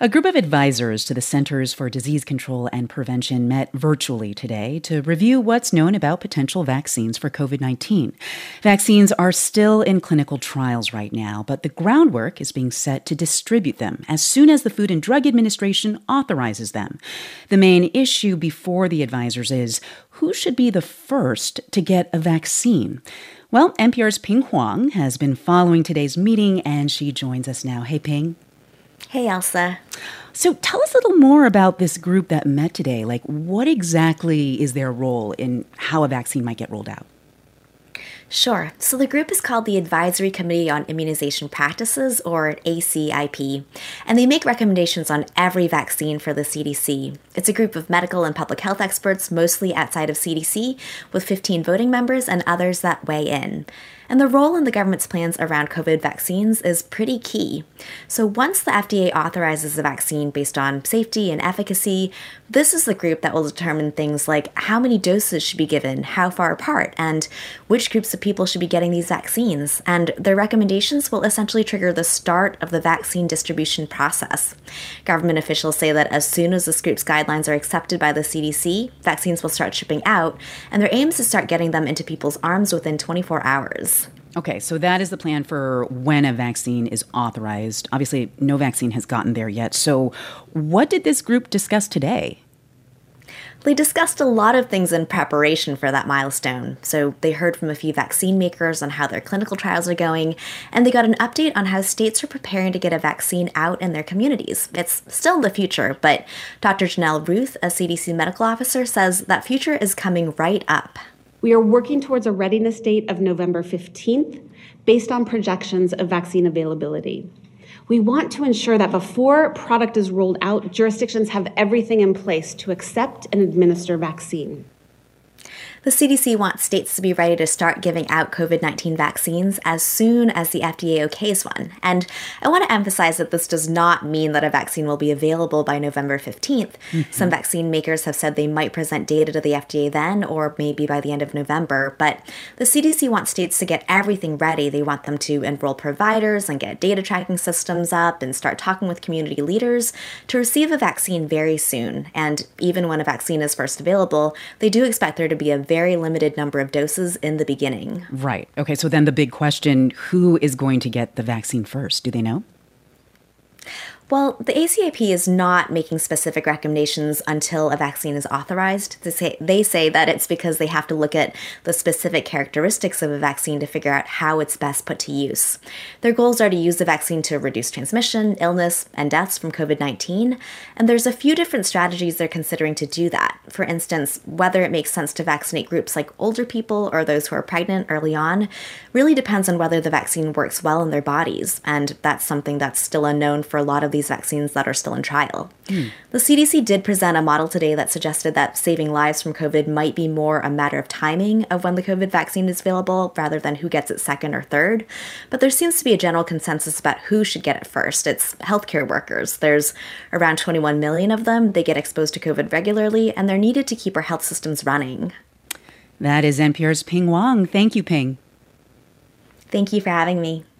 A group of advisors to the Centers for Disease Control and Prevention met virtually today to review what's known about potential vaccines for COVID-19. Vaccines are still in clinical trials right now, but the groundwork is being set to distribute them as soon as the Food and Drug Administration authorizes them. The main issue before the advisors is who should be the first to get a vaccine. Well, NPR's Ping Huang has been following today's meeting, and she joins us now. Hey, Ping. Hey, Elsa. So tell us a little more about this group that met today. Like, what exactly is their role in how a vaccine might get rolled out? Sure. So the group is called the Advisory Committee on Immunization Practices, or ACIP, and they make recommendations on every vaccine for the CDC. It's a group of medical and public health experts, mostly outside of CDC, with 15 voting members and others that weigh in. And the role in the government's plans around COVID vaccines is pretty key. So once the FDA authorizes a vaccine based on safety and efficacy, this is the group that will determine things like how many doses should be given, how far apart, and which groups of people should be getting these vaccines. And their recommendations will essentially trigger the start of the vaccine distribution process. Government officials say that as soon as this group's guidelines are accepted by the CDC, vaccines will start shipping out, and their aim is to start getting them into people's arms within 24 hours. Okay, so that is the plan for when a vaccine is authorized. Obviously, no vaccine has gotten there yet. So what did this group discuss today? They discussed a lot of things in preparation for that milestone. So they heard from a few vaccine makers on how their clinical trials are going, and they got an update on how states are preparing to get a vaccine out in their communities. It's still in the future, but Dr. Janelle Ruth, a CDC medical officer, says that future is coming right up. We are working towards a readiness date of November 15th based on projections of vaccine availability. We want to ensure that before product is rolled out, jurisdictions have everything in place to accept and administer vaccine. The CDC wants states to be ready to start giving out COVID-19 vaccines as soon as the FDA okays one. And I want to emphasize that this does not mean that a vaccine will be available by November 15th. Some vaccine makers have said they might present data to the FDA then, or maybe by the end of November. But the CDC wants states to get everything ready. They want them to enroll providers and get data tracking systems up and start talking with community leaders to receive a vaccine very soon. And even when a vaccine is first available, they do expect there to be a very limited number of doses in the beginning. Right. Okay, so then the big question, who is going to get the vaccine first? Do they know? Well, the ACIP is not making specific recommendations until a vaccine is authorized. They say that it's because they have to look at the specific characteristics of a vaccine to figure out how it's best put to use. Their goals are to use the vaccine to reduce transmission, illness, and deaths from COVID-19, and there's a few different strategies they're considering to do that. For instance, whether it makes sense to vaccinate groups like older people or those who are pregnant early on really depends on whether the vaccine works well in their bodies, and that's something that's still unknown for a lot of these vaccines that are still in trial. The CDC did present a model today that suggested that saving lives from COVID might be more a matter of timing of when the COVID vaccine is available rather than who gets it second or third. But there seems to be a general consensus about who should get it first. It's healthcare workers. There's around 21 million of them. They get exposed to COVID regularly, and they're needed to keep our health systems running. That is NPR's Ping Huang. Thank you, Ping. Thank you for having me.